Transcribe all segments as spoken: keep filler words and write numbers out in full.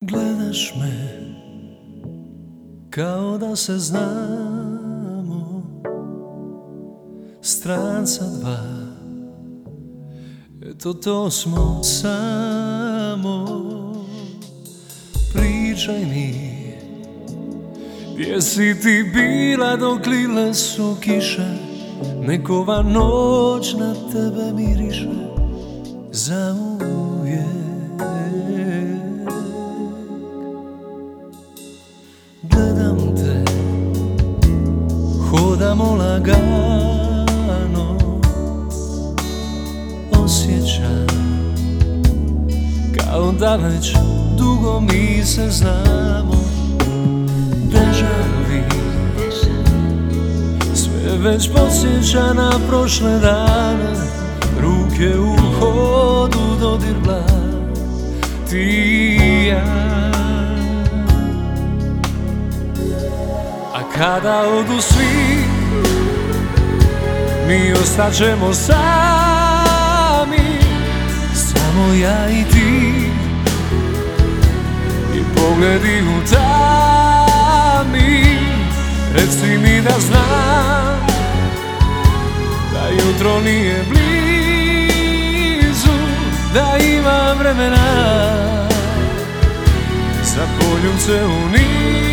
Gledaš me kao da se znamo, stranca dva, eto to smo samo. Pričaj mi, gdje si ti bila dok lile su kiše, nekova noć na tebe miriše zauvijek. Gledam te, hodamo lagano, osjećam kao da već dugo mi se znamo. Deja vu, sve već podsjeća na prošle dane, ruke u hodu, dodir dlan, ti i ja. A kada odu svi, mi ostaćemo sami, samo ja i ti, i pogledi u tami. Reci mi da znam da jutro nije blizu, da imam vremena za poljubce u nizu.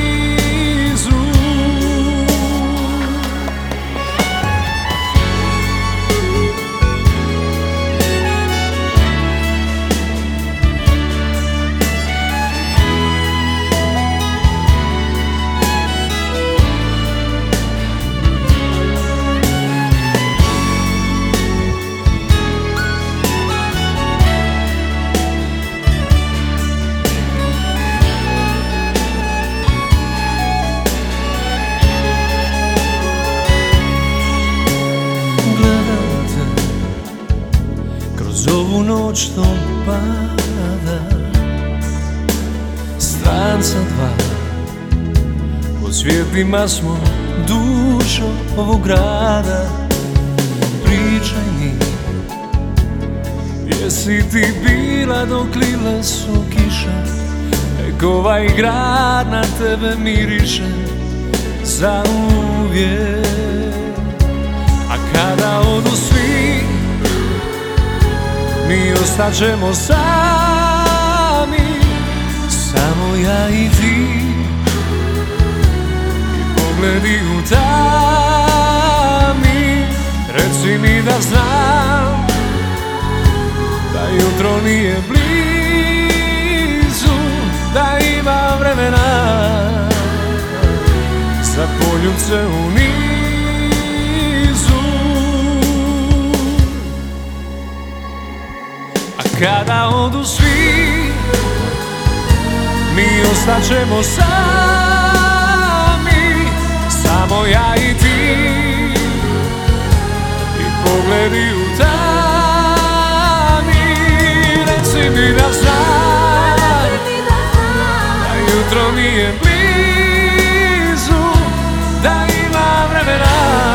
Kroz ovu noć što pada, stranca dva, pod svjetlima smo dušo ovog grada. Pričaj mi, gdje si ti bila dok lile su kiše, nek ovaj grad na tebe miriše zauvijek. A kada odu svi, mi ostaćemo sami, samo ja i ti, i pogledi u tami. Reci mi da znam da jutro nije blizu, da imam vremena za poljubce u nizu. Kada odu svi, mi ostaćemo sami, samo ja i ti, i pogledi u tami. Reci mi da znam da jutro nije blizu, da ima vremena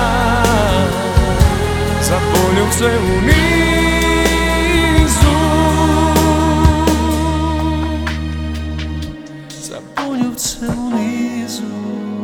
za poljubce u nizu. Za poljubce u nizu.